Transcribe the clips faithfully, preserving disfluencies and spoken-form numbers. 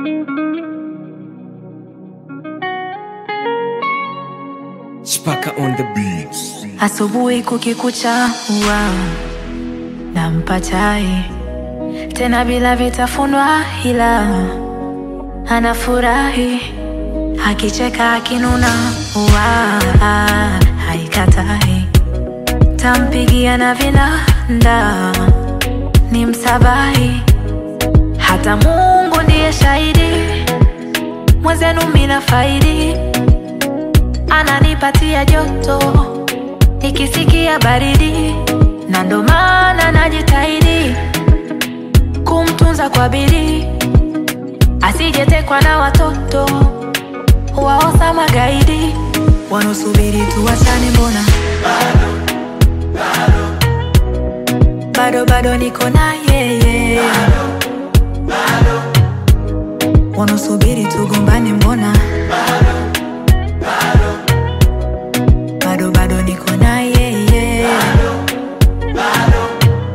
Spaka on the beats. Asubuhi kukikucha huwa nampa chai, tena bila vitafunwa, ila anafurahi. Akicheka akinuna huwa haikatai. Tampigia na vinanda ni msabahi. Hata Mungu ndiye shahidi, mwenzenu mina faidi. Ananipatia joto nikisikia baridi, na ndo maana najitahidi kumtunza kwa bidii. Asijetekwa na watoto waosa magaidi, wanusubiri tuachane mbona bado, bado, bado, bado niko na yeye bado, bado, wanusubiri tugombane mbona bado, bado, bado, bado niko na yeye bado, bado.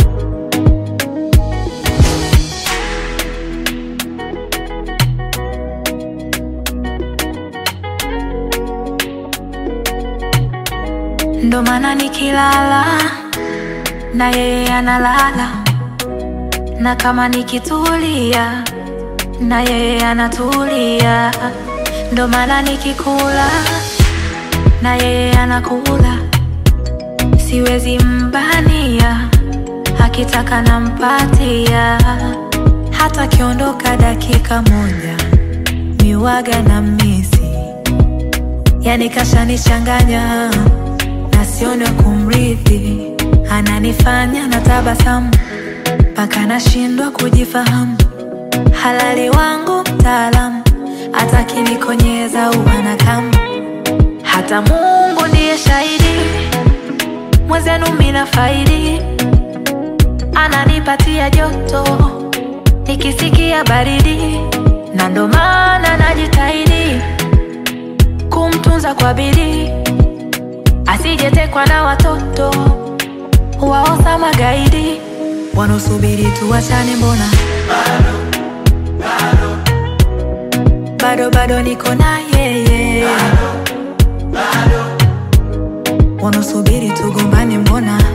Ndo maana nikilala na yeye analala, na kama nikitulia na yeye anatulia. Ndo maana nikikula na yeye anakula, siwezi mbania, akitaka nampatia. Hata kiondoka dakika moja miwaga na misi, yani kashanichanganya na sione kumrithi. Ananifanya na tabasamu mpaka nashindwa kujifahamu. Halali wangu mtaalamu, hataki nikonyeza uwana kama. Hata Mungu ndiye shahidi, mwenzenu mina faidi. Ananipatia joto nikisikia baridi, na ndo maana najitahidi kumtunza kwa bidii. Asijetekwa na watoto waosa magaidi, wanusubiri tuachane mbona bado, bado, bado, bado niko na yeye bado, bado, wanusubiri tugombane mbona